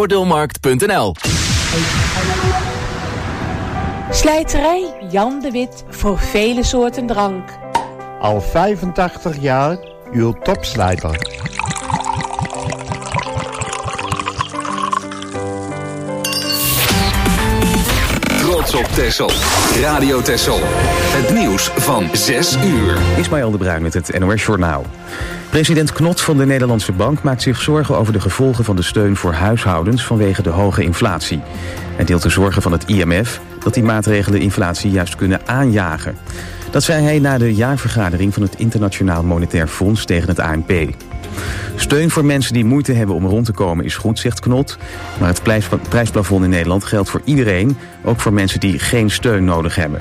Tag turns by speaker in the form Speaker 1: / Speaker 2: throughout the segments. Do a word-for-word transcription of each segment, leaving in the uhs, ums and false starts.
Speaker 1: voordeelmarkt punt n l.
Speaker 2: Slijterij Jan de Wit voor vele soorten drank.
Speaker 3: Al vijfentachtig jaar uw topslijter.
Speaker 4: Trots op Texel. Radio Texel. Het nieuws van zes uur.
Speaker 5: Ismaël de Bruin met het N O S Journaal. President Knot van de Nederlandse Bank maakt zich zorgen over de gevolgen van de steun voor huishoudens vanwege de hoge inflatie. Hij deelt de zorgen van het I M F dat die maatregelen inflatie juist kunnen aanjagen. Dat zei hij na de jaarvergadering van het Internationaal Monetair Fonds tegen het A N P. Steun voor mensen die moeite hebben om rond te komen is goed, zegt Knot. Maar het prijsplafond in Nederland geldt voor iedereen, ook voor mensen die geen steun nodig hebben.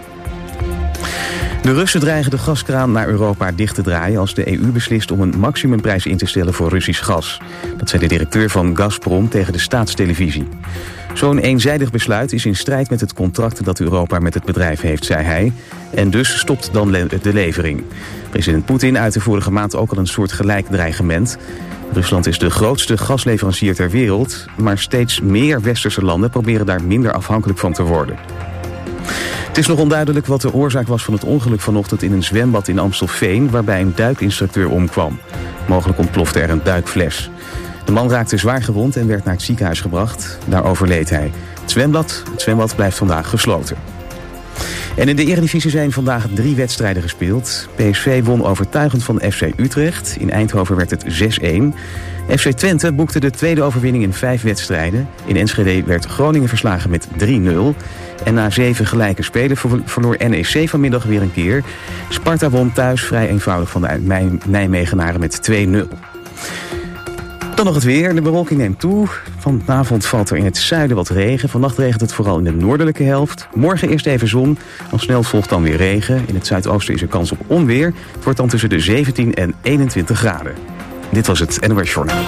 Speaker 5: De Russen dreigen de gaskraan naar Europa dicht te draaien als de E U beslist om een maximumprijs in te stellen voor Russisch gas. Dat zei de directeur van Gazprom tegen de staatstelevisie. Zo'n eenzijdig besluit is in strijd met het contract dat Europa met het bedrijf heeft, zei hij. En dus stopt dan le- de levering. President Poetin uitte vorige maand ook al een soort gelijk dreigement. Rusland is de grootste gasleverancier ter wereld, maar steeds meer westerse landen proberen daar minder afhankelijk van te worden. Het is nog onduidelijk wat de oorzaak was van het ongeluk vanochtend in een zwembad in Amstelveen, waarbij een duikinstructeur omkwam. Mogelijk ontplofte er een duikfles. De man raakte zwaar gewond en werd naar het ziekenhuis gebracht. Daar overleed hij. Het zwembad, het zwembad blijft vandaag gesloten. En in de Eredivisie zijn vandaag drie wedstrijden gespeeld. P S V won overtuigend van F C Utrecht. In Eindhoven werd het zes-een. F C Twente boekte de tweede overwinning in vijf wedstrijden. In Enschede werd Groningen verslagen met drie-nul. En na zeven gelijke spelen verloor N E C vanmiddag weer een keer. Sparta won thuis vrij eenvoudig van de Nijmegenaren met twee-nul. Dan nog het weer. De bewolking neemt toe. Vanavond valt er in het zuiden wat regen. Vannacht regent het vooral in de noordelijke helft. Morgen eerst even zon. Al snel volgt dan weer regen. In het zuidoosten is er kans op onweer. Het wordt dan tussen de zeventien en eenentwintig graden. Dit was het N O S Journaal.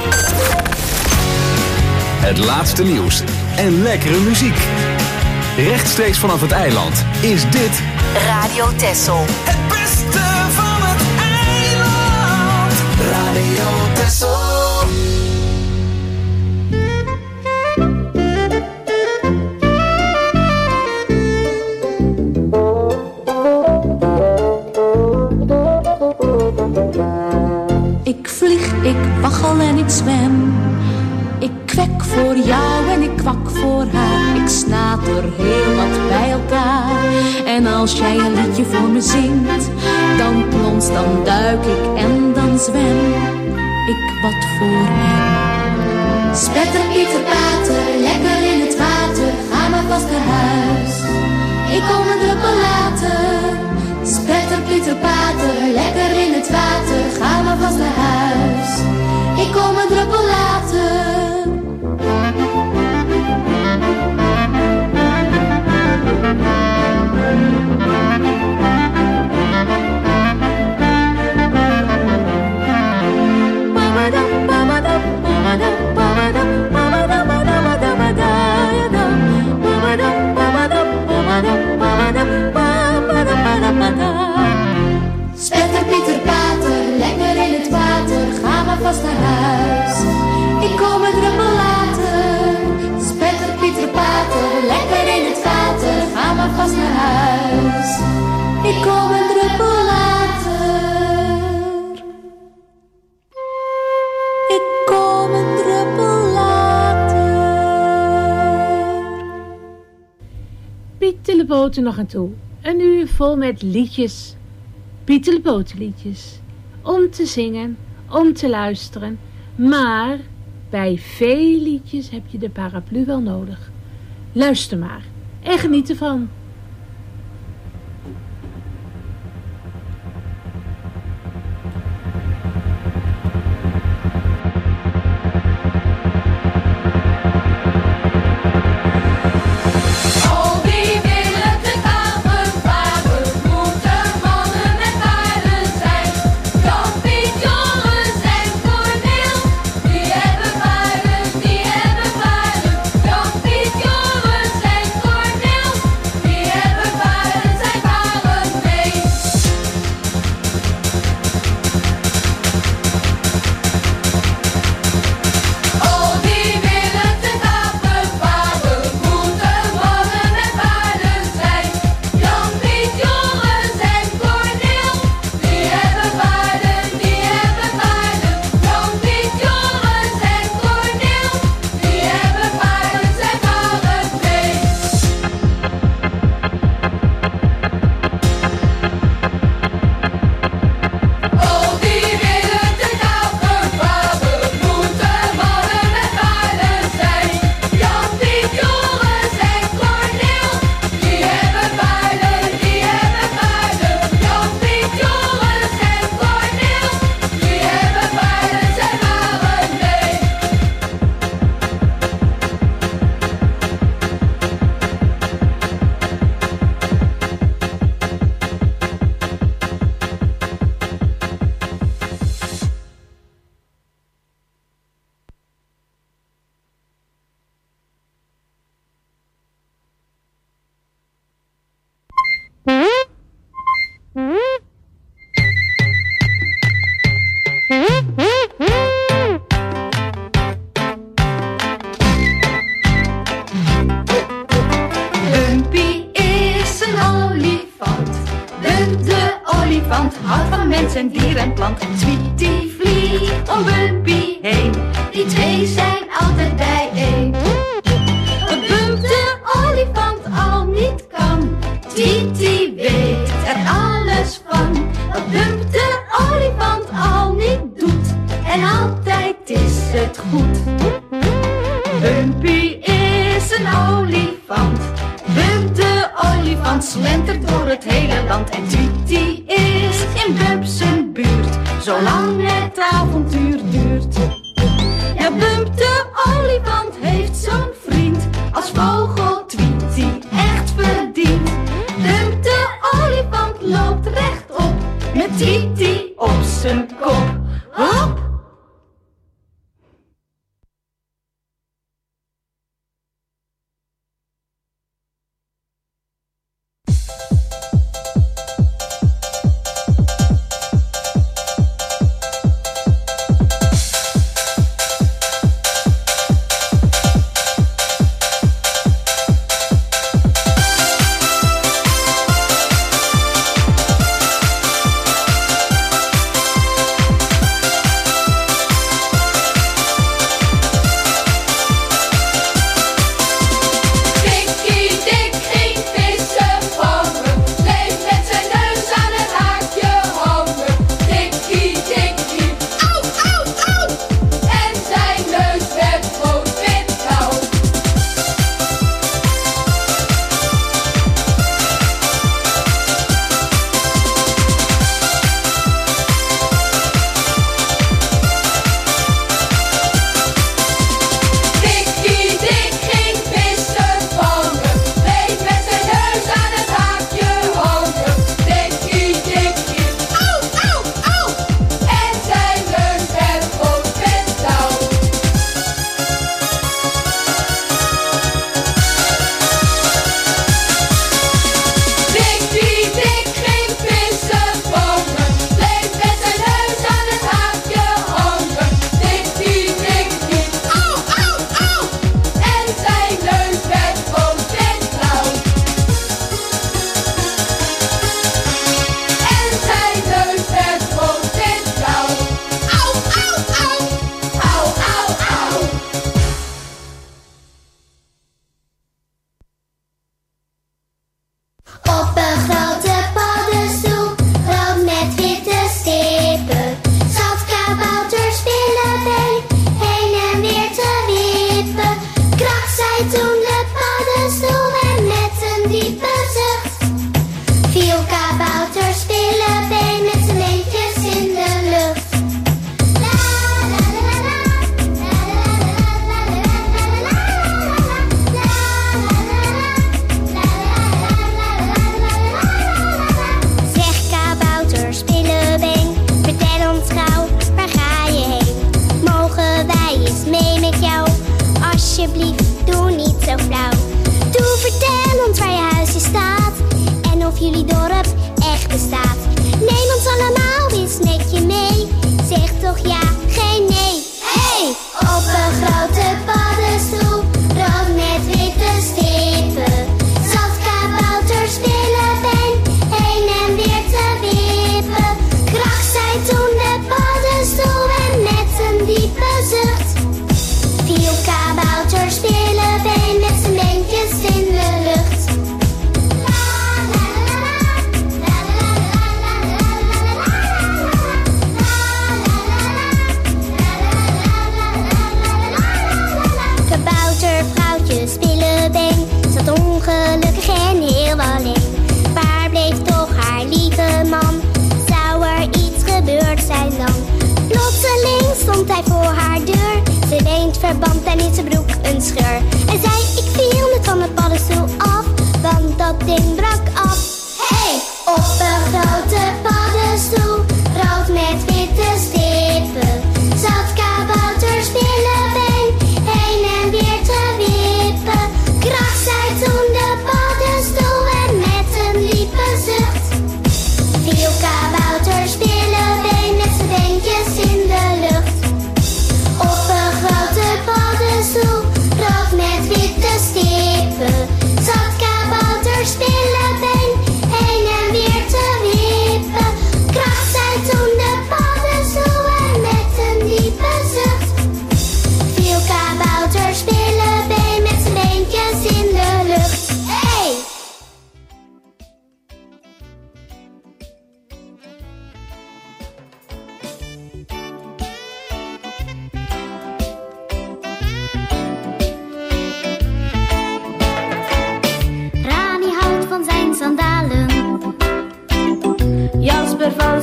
Speaker 4: Het laatste nieuws en lekkere muziek. Rechtstreeks vanaf het eiland is dit
Speaker 6: Radio Texel.
Speaker 7: Het beste van het eiland. Radio Texel.
Speaker 8: Ik vlieg, ik waggel en ik zwem. Ik kwek voor jou en ik kwak voor haar. Ik snater heel wat bij elkaar. En als jij een liedje voor me zingt, dan plons, dan duik ik en dan zwem ik wat voor hem.
Speaker 9: Spetter, Pieter, Pater, lekker in het water. Ga maar vast naar huis, ik kom een druppel later. Spetter, Pieter, Pater, lekker in het water. Ga maar vast naar huis, ik kom een druppel later. Spetter, Pieter, Pater, lekker in het water. Ga maar vast naar huis, ik kom een druppel later. Spetter, Pieter, Pater, lekker in het water. Ga maar vast naar huis, ik kom een druppel later.
Speaker 8: Ik kom een druppel later.
Speaker 10: Piet de Boten nog aan toe. Een uur vol met liedjes. Piet de Boten liedjes. Om te zingen, om te luisteren. Maar bij veel liedjes heb je de paraplu wel nodig. Luister maar en geniet ervan.
Speaker 9: Die
Speaker 1: met zijn dier en plant. Tweety vliegt om Bumpy heen, die twee zijn altijd bijeen. Wat Bump de olifant al niet kan, Tweety weet er alles van. Wat Bump de olifant al niet doet, en altijd is het goed. Bumpy is een olifant, Bump de olifant slentert door het hele land. En Tweety is in Bump zijn buurt, zolang het avontuur duurt. Ja, Bump de olifant heeft zo'n vriend, als vogel Tweety echt verdient. Bump de olifant loopt rechtop, met Tweety op zijn kop. Hop!
Speaker 6: verband en in zijn broek een scheur. En zei, ik viel net van het paddenstoel af, want dat ding brak af. Hey, op een grote paddenstoel, rood met witte stippen, zat kabouter Spillebeen heen en weer te wippen. Krach zei toen de paddenstoel en met een diepe zucht viel kabouter Spillebeen met zijn beentjes in de lucht. Op een grote paddenstoel, rood met witte stippen, zat kabouter Spillebeen heen en weer te wippen.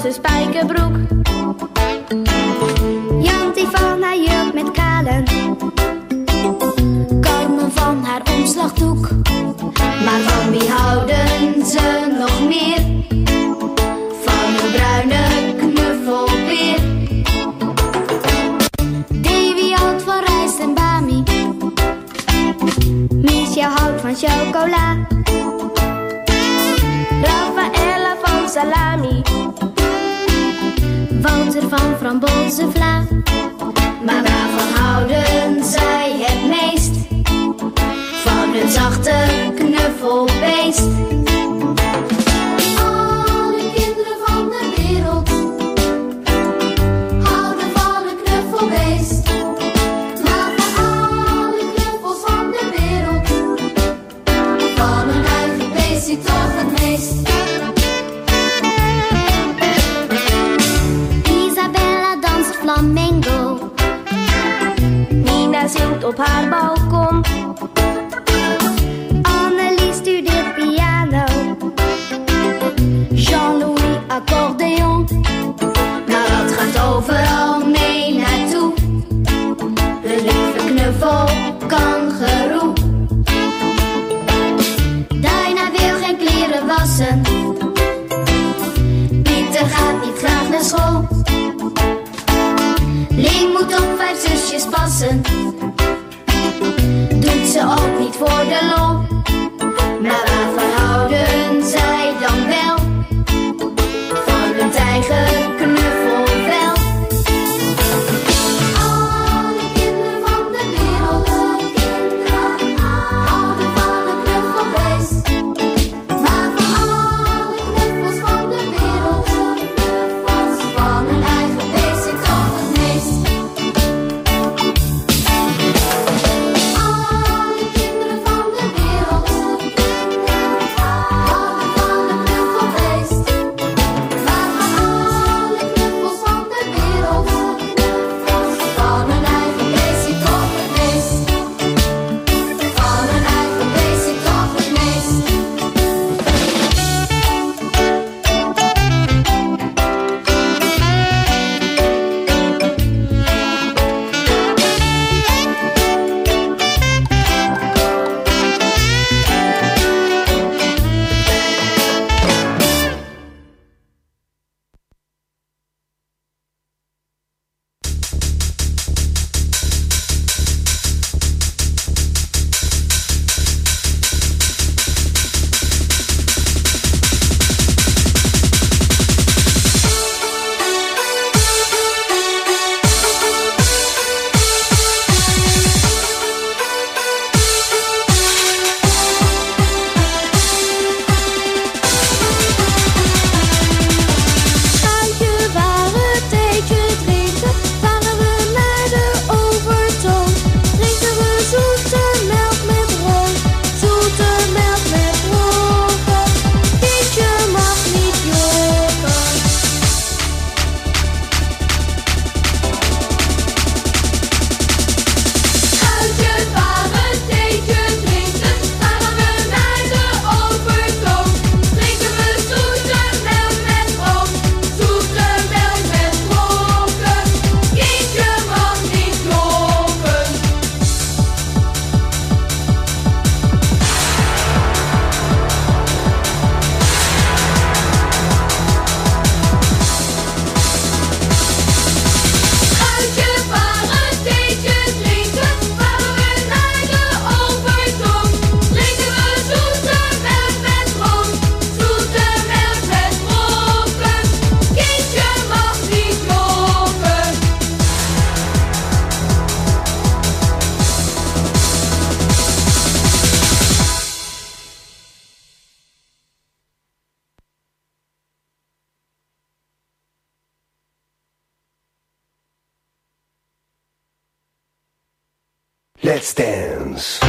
Speaker 6: zijn spijkerbroek. Jantie van haar jurk met kralen, Carmen van haar omslagdoek. Maar van wie houden ze nog meer? Van een bruine knuffelbeer. Davy houdt van rijst en bami, Miesja houdt van chocola, Rafaela van salami, Walter van frambozenvla. Maar waarvan houden zij het meest? Van hun zachte knuffelbeest. Alle kinderen van de wereld houden van een knuffelbeest. Maar van alle knuffels van de wereld, van hun eigen beestje toch het meest. Isabella danst flamenco, Nina zingt op haar balkon, Annelies studeert piano, Jean-Louis accordeon. Maar dat gaat overal mee naartoe, hun lieve knuffel kangeroe. Diana wil geen kleren wassen, Pieter gaat niet graag naar school, Ling moet op vijf zusjes passen, doet ze ook niet voor de lol. Maar waarvan houden zij dan wel? Van hun eigen knuffelvel. Alle kinderen van de wereld houden van een knuffelbeest. Maar van alle knuffels van de wereld, van hun eigen beest zit toch het meest. Alle kinderen van de wereld houden van een knuffelbeest. Maar van alle knuffels van de wereld, van hun eigen beest zit toch het meest. Van hun eigen beest zit toch het meest. Schuitje waar het theetje drinken, varen we naar de overtoom. Drinken we zoete melk met room, zoete melk met roken. Kindje mag niet jokken. Schuitje waar het theetje drinken, varen we naar de overtoom. Drinken we zoete melk met room, zoete melk met roken. Kindje mag niet jokken. Schuitje waar het theetje drinken, varen we naar de overtoom. Drinken we zoete melk met room, zoete melk met roken. Kindje mag niet jokken.
Speaker 11: Let's dance.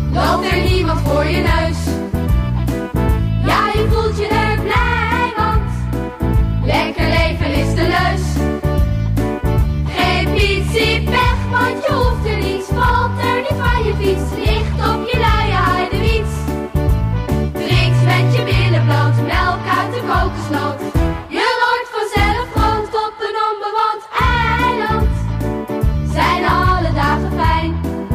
Speaker 9: loopt er niemand voor je neus. Ja, je voelt je er blij, want lekker leven is de leus. Geen fietsie pech, want je hoeft er niets, valt er niet van je fiets, ligt op je luie heidewiets. Drinkt met je billen bloot, melk uit de kokosnoot. Je wordt vanzelf groot op een onbewoond eiland. Zijn alle dagen fijn.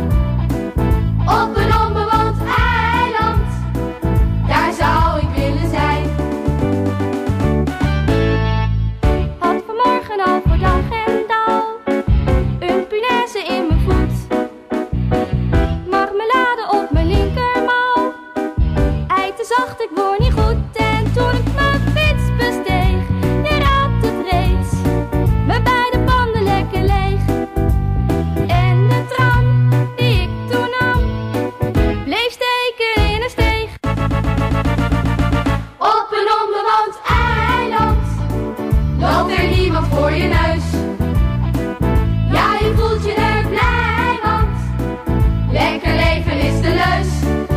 Speaker 9: Op een onbewoond eiland, daar zou ik willen zijn. Had vanmorgen al voor dag en dauw een punaise in mijn voet. Marmelade op mijn linkermouw, ei te zacht, ik word niet goed. En toen ik mijn fiets besteeg, je raadt het reeds, mijn beide panden lekker leeg. En de tram die ik toen nam, bleef steken in een steeg. Op een onbewoond eiland, loopt er niemand voor je neus. Ja, je voelt je er blij, want lekker leven is de leus.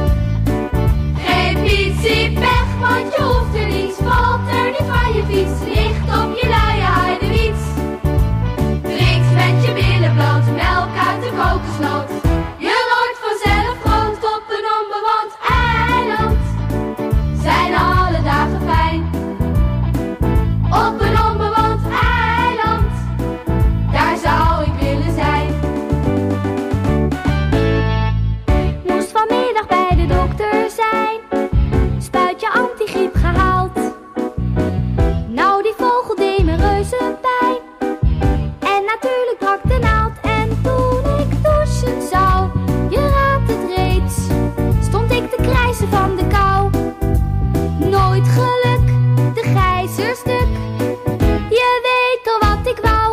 Speaker 9: Geen fietsie pech, want je hoeft er niets, valt er niet van je fiets, ligt op je luie heidewiets. Drinkt met je billen bloot, melk uit de kokosnoot. Je wordt vanzelf groot op een onbewoond eiland. Zijn alle dagen fijn. Op een onbewoond eiland, daar zou ik willen zijn. Moest vanmiddag bij de dokter zijn, spuitje antigriep gehaald. Nou, die vogel deed me reuze pijn. En natuurlijk brak de naald. En toen ik douchen zou, je raadt het reeds, stond ik te krijsen van de kou. Nooit geluk, de gijzer stuk, je weet al wat ik wou.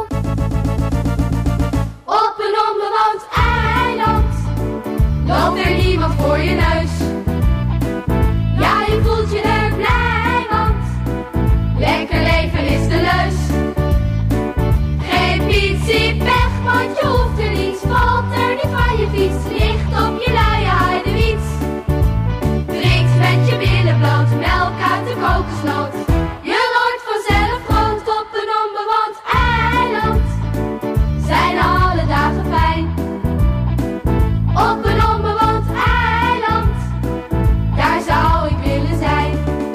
Speaker 9: Op een onbewoond eiland, loopt er niemand voor je neus. Ja, je voelt je er blij, want lekker leven is de leus. Geen fietsie pech, want je hoeft er niets, valt er niet van je fiets, ligt op je luie heidewiets. Drinkt met je billen bloot, melk uit de kokosnoot. Je wordt vanzelf groot op een onbewoond eiland. Zijn alle dagen fijn. Op een onbewoond eiland, daar zou ik willen zijn.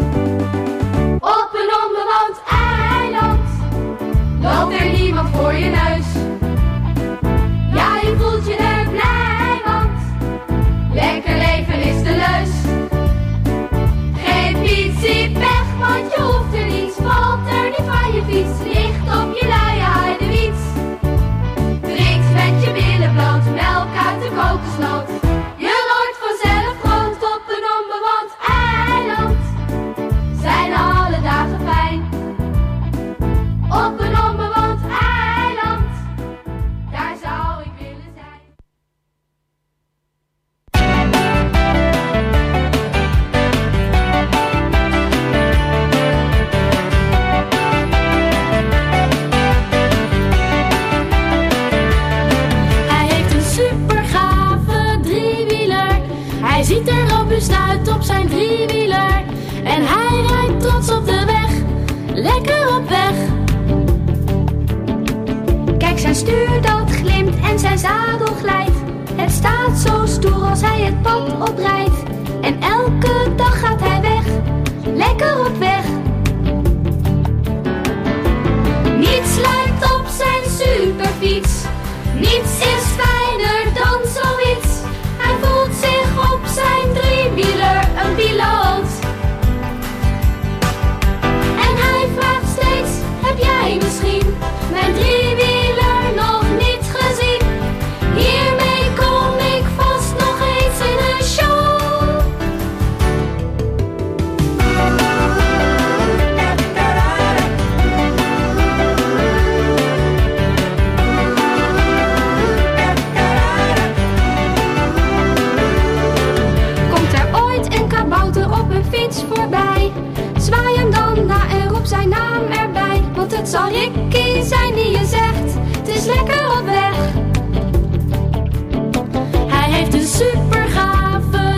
Speaker 9: Op een onbewoond eiland, loopt er niemand voor je neus. Ja, je voelt je er blij, want lekker leven is de leus. Geen fietsie pech, want je hoeft er niets, valt er niet van je fiets, ligt op je luie heidewiets. Drinkt met je billen bloot, melk uit de kokosnoot. Je wordt vanzelf groot op een onbewoond eiland. Zijn alle dagen fijn. Op een onbewoond eiland, daar zou ik willen zijn. Hij heeft een supergave driewieler. Hij ziet er robuust uit op zijn driewieler. En hij rijdt trots op de weg, lekker op weg. Kijk, zijn stuur dat glimt en zijn zadel glijdt. Het staat zo stoer als hij het pad oprijdt. En elke dag gaat hij weg, lekker op weg. Niets lijkt op zijn superfiets, niets is fijner dan zoiets. Hij voelt zich op zijn driewieler een piloot. En hij vraagt steeds, heb jij misschien mijn driewieler nog niet gezien? Hiermee kom ik vast nog eens in een show. lekker op weg. Hij heeft een super gave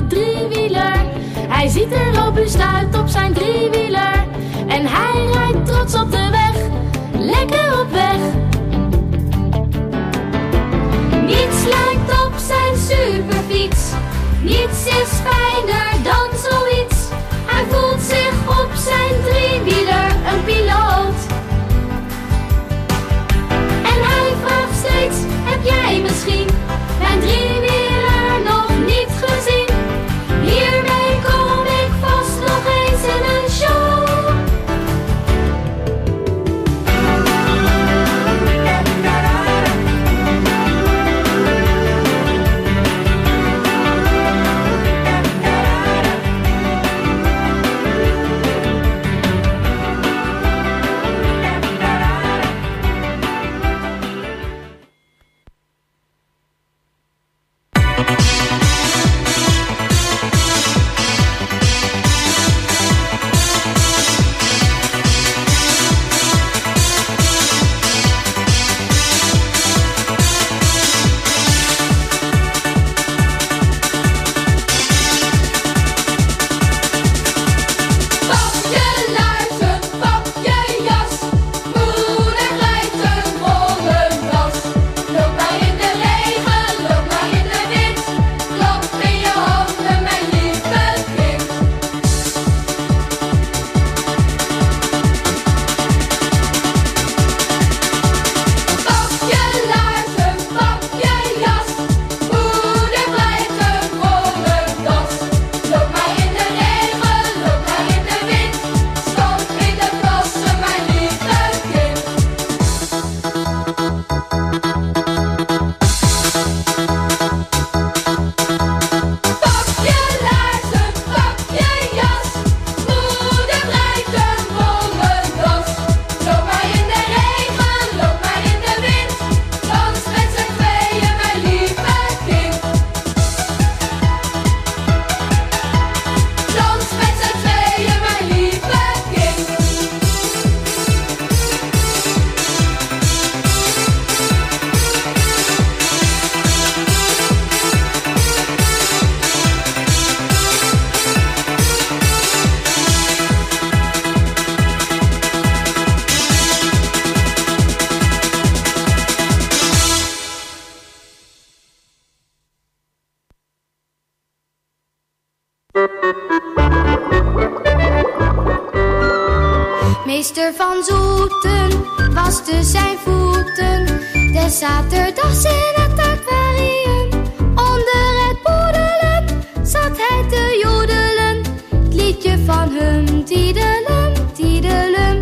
Speaker 6: Meester van Zoeten waste zijn voeten des zaterdags in het aquarium. Onder het poedelen zat hij te jodelen, het liedje van hum, tiedelum, tiedelum.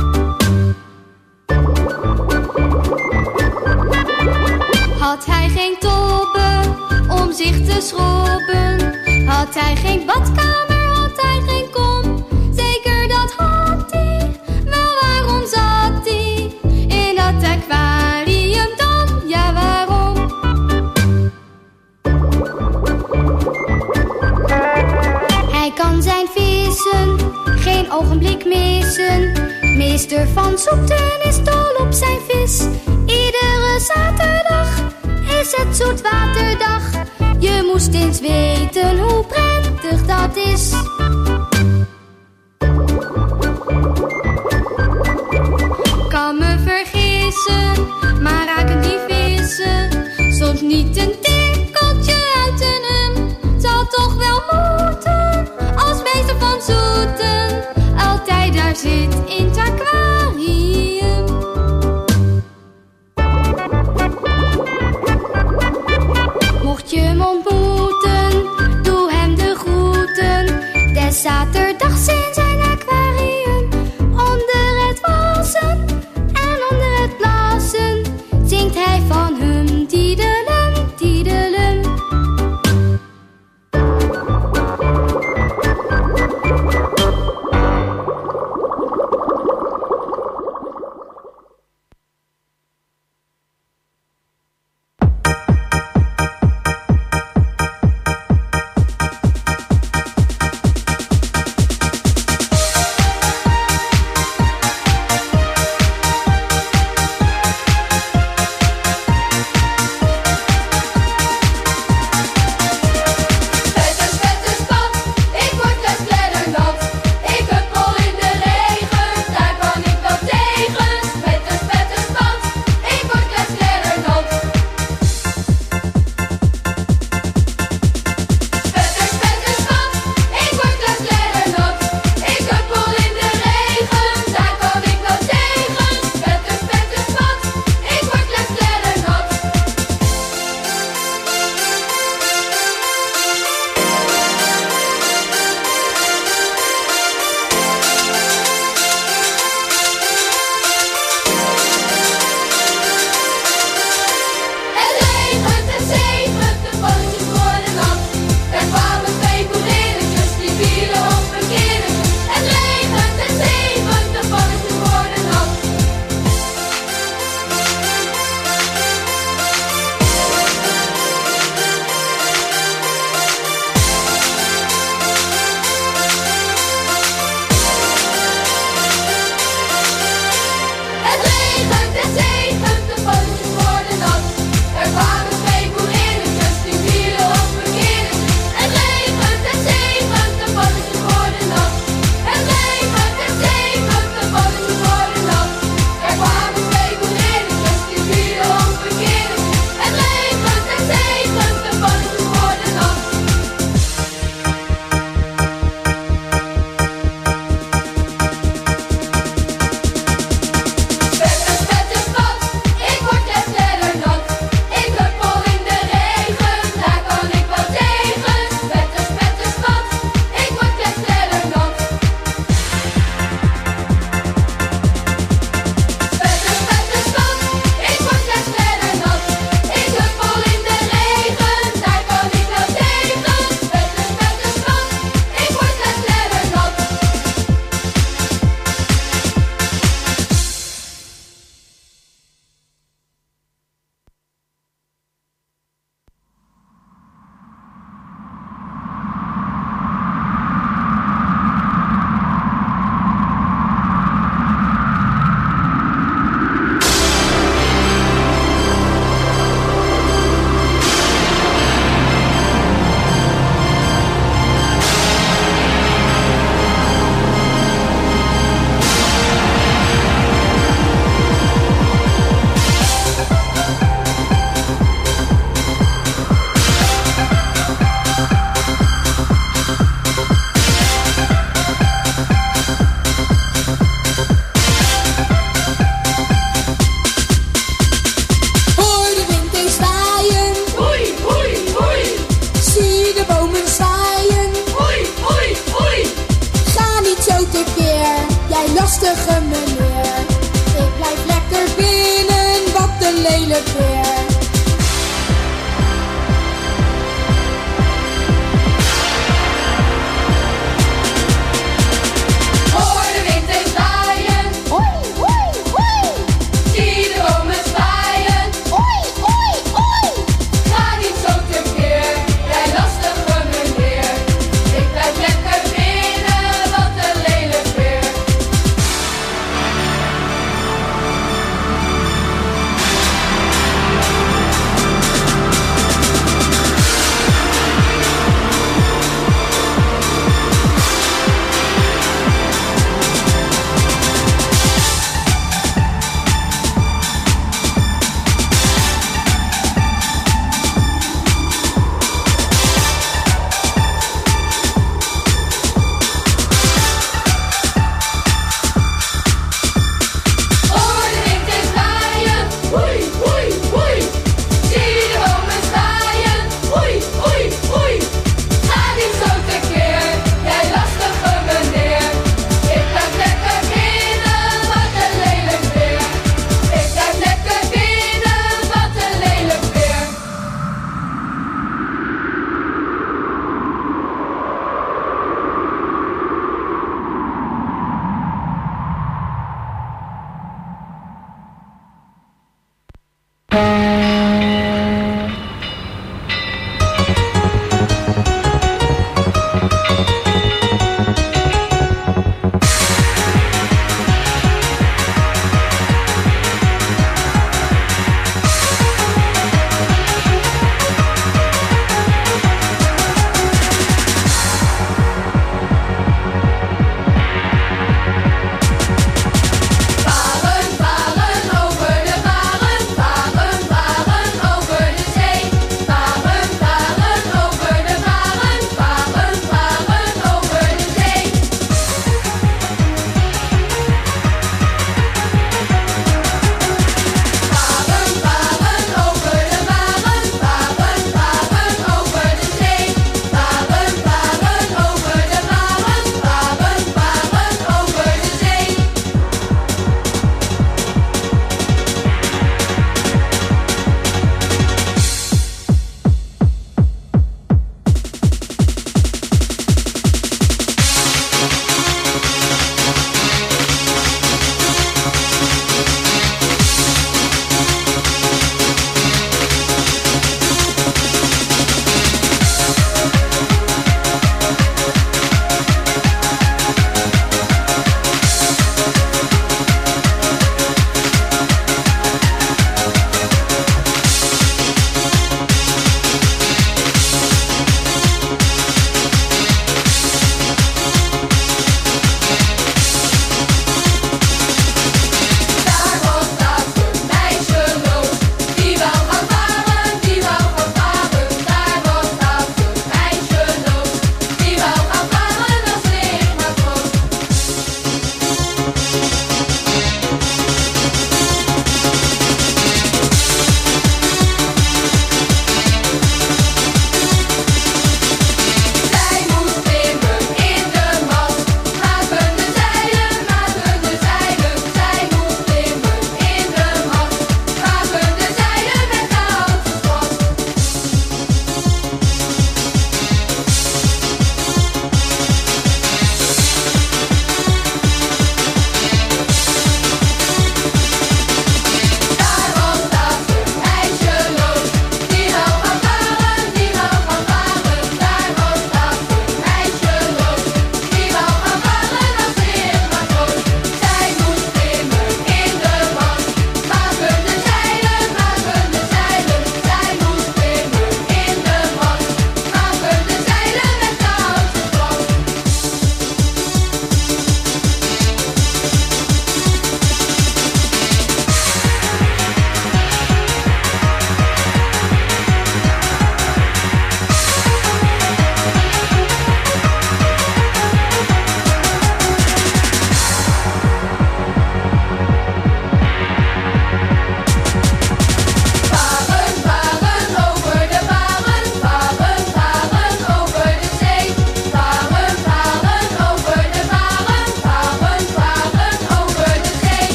Speaker 6: Had hij geen tobben om zich te schrobben, had hij geen badkamer, had hij geen kom. Zeker dat had hij, wel waarom zat hij in dat aquarium dan? Ja, waarom? Hij kan zijn vissen geen ogenblik missen. Meester van Zoeten is dol op zijn vis. Iedere zaterdag is het zoetwaterdag. Je moest eens weten hoe prettig dat is. Kan me vergissen, maar raken die vissen soms niet een tikkeltje uit een hem. Zal toch wel moeten, als meester van Zoeten altijd daar zit in het aquarium. Mocht je hem ontmoeten, doe hem de groeten des zaterdags in zijn aquarium. Onder het wassen en onder het blazen zingt hij van hum, tiedelum, tiedelum.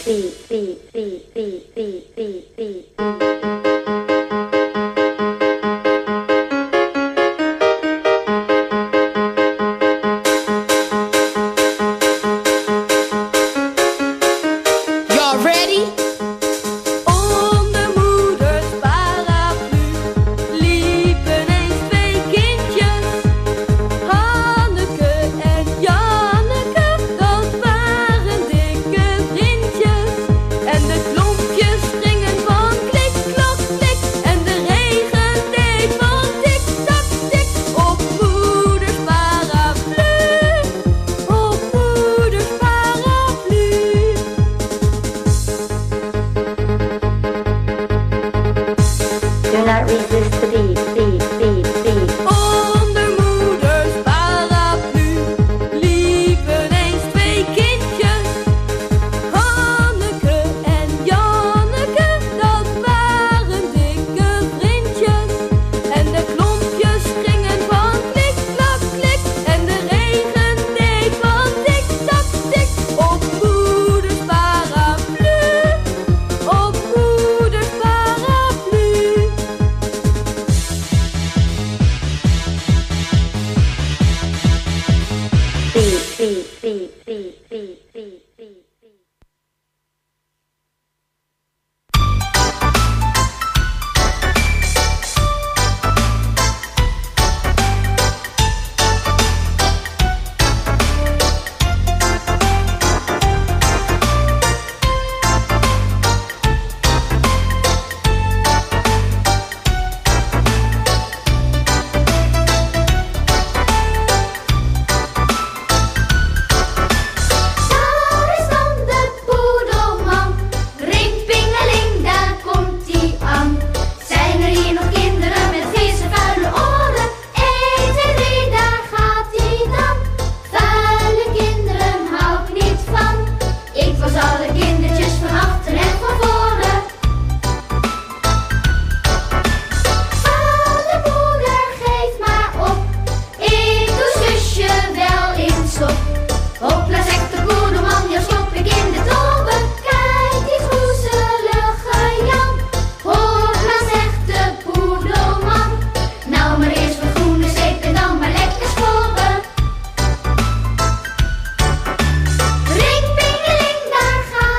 Speaker 6: Ring, pingeling, daar gaat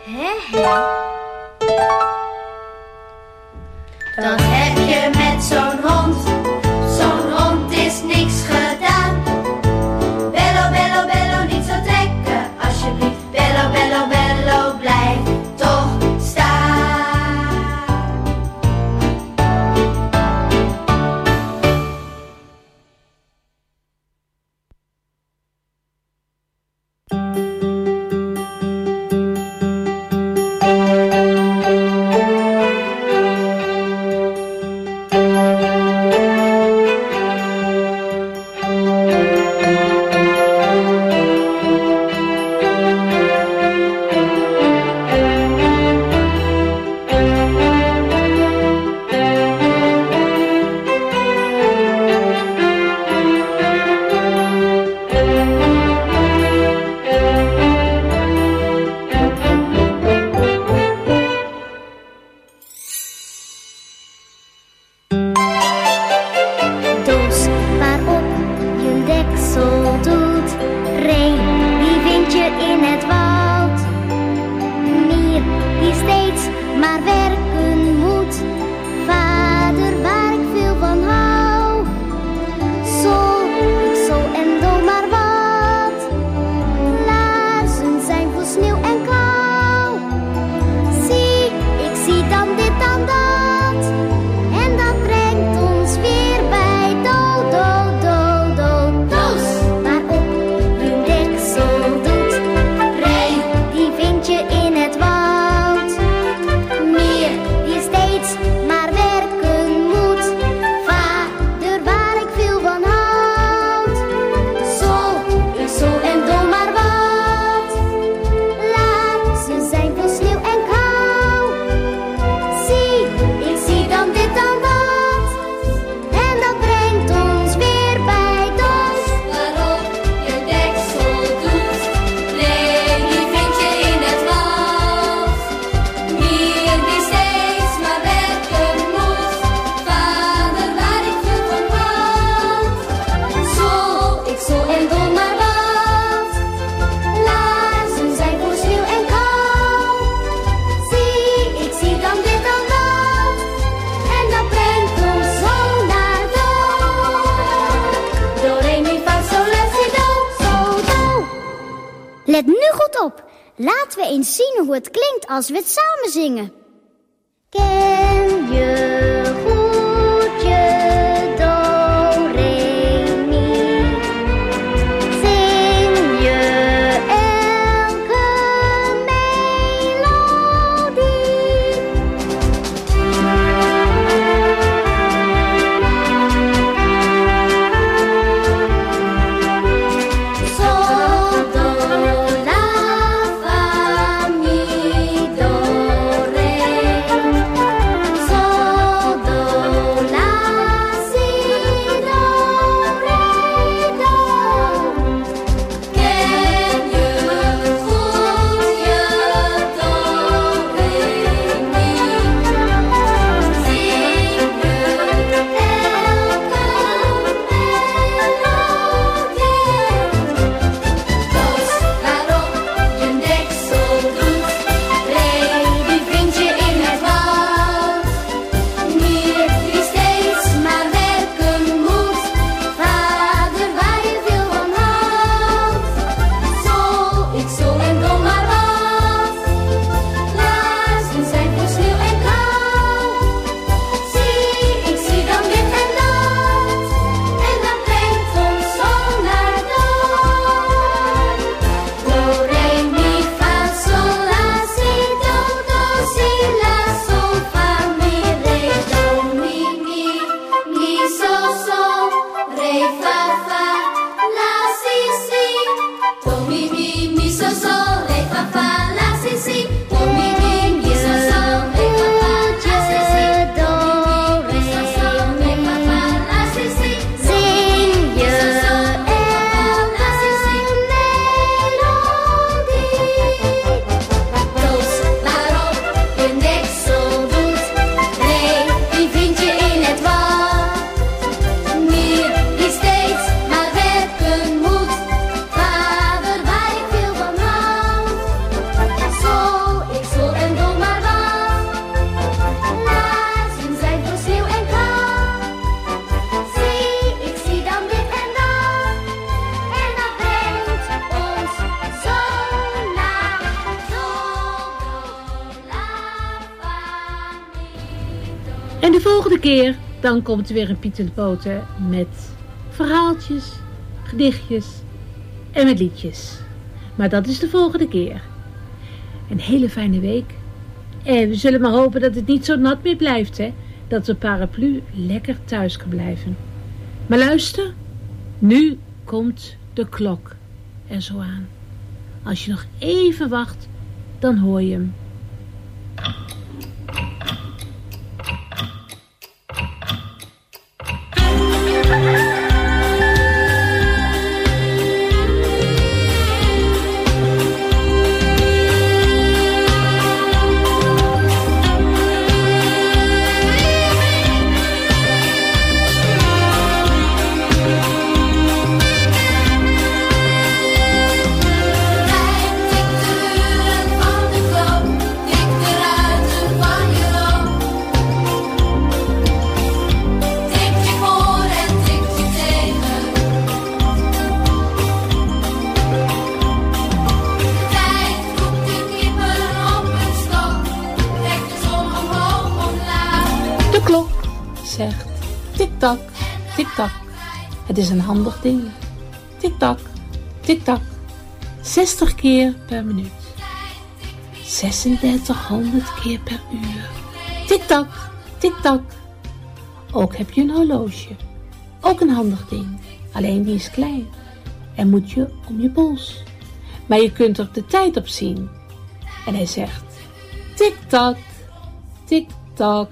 Speaker 6: Hè, hè. Dat heb je met zo'n hond. Zo'n hond is niks gedaan. Bello, bello, bello, niet zo trekken. Alsjeblieft, bello, bello, bello, blijf toch staan.
Speaker 12: Let nu goed op. Laten we eens zien hoe het klinkt als we het samen zingen. Ken je goed je do, re, mi? Zing je elke melodie? Sol, do, la, fa, mi, do, re. Sol,
Speaker 10: En de volgende keer, dan komt er weer een Piet en de Poten met verhaaltjes, gedichtjes en met liedjes. Maar dat is de volgende keer. Een hele fijne week. En we zullen maar hopen dat het niet zo nat meer blijft, hè. Dat de paraplu lekker thuis kan blijven. Maar luister, nu komt de klok er zo aan. Als je nog even wacht, dan hoor je hem. Tik-tak, tik-tak. Het is een handig ding. Tik-tak, tik-tak. zestig keer per minuut. zesendertighonderd keer per uur. Tik-tak, tik-tak. Ook heb je een horloge. Ook een handig ding. Alleen die is klein. En moet je om je pols. Maar je kunt er de tijd op zien. En hij zegt: tik-tak, tik-tak.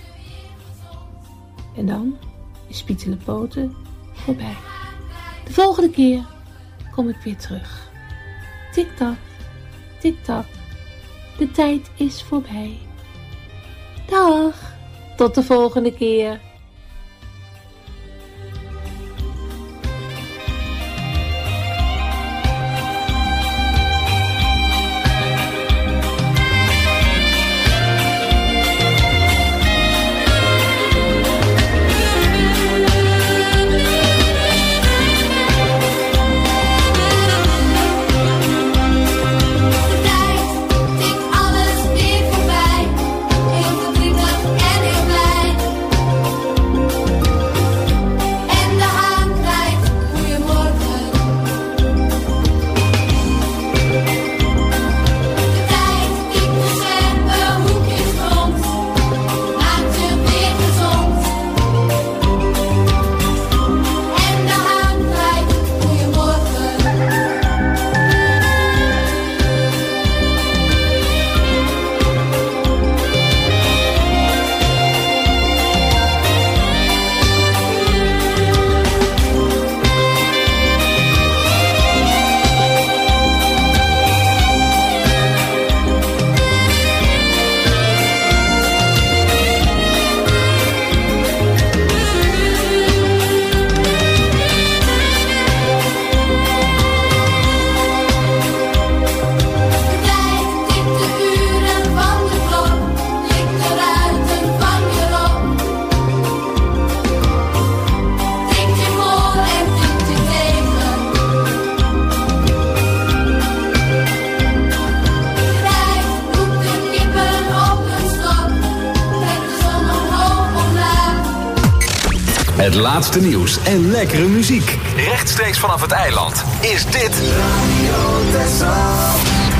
Speaker 10: En dan is Piet en de Poten voorbij. De volgende keer kom ik weer terug. Tik-tak, tik-tak. De tijd is voorbij. Dag, tot de volgende keer.
Speaker 4: Het laatste nieuws en lekkere muziek. Rechtstreeks vanaf het eiland is dit Radio Texel.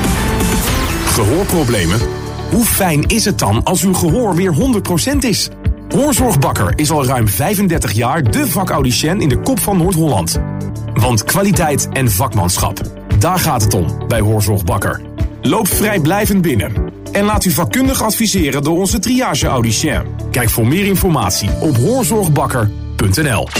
Speaker 13: Gehoorproblemen? Hoe fijn is het dan als uw gehoor weer honderd procent is? Hoorzorg Bakker is al ruim vijfendertig jaar de vakaudiënt in de kop van Noord-Holland. Want kwaliteit en vakmanschap, daar gaat het om bij Hoorzorg Bakker. Loop vrijblijvend binnen en laat u vakkundig adviseren door onze triage-audicien. Kijk voor meer informatie op hoorzorgbakker punt n l.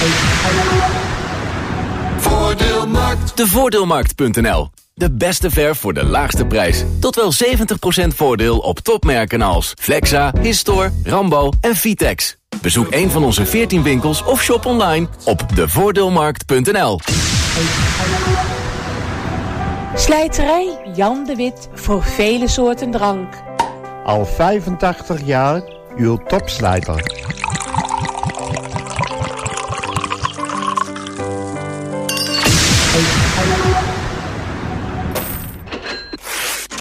Speaker 4: Voordeelmarkt. De voordeelmarkt punt n l. De beste verf voor de laagste prijs. Tot wel zeventig procent voordeel op topmerken als Flexa, Histor, Rambo en Vitex. Bezoek een van onze veertien winkels of shop online op de voordeelmarkt punt n l.
Speaker 2: Slijterij Jan de Wit voor vele soorten drank.
Speaker 3: Al vijfentachtig jaar uw topslijter.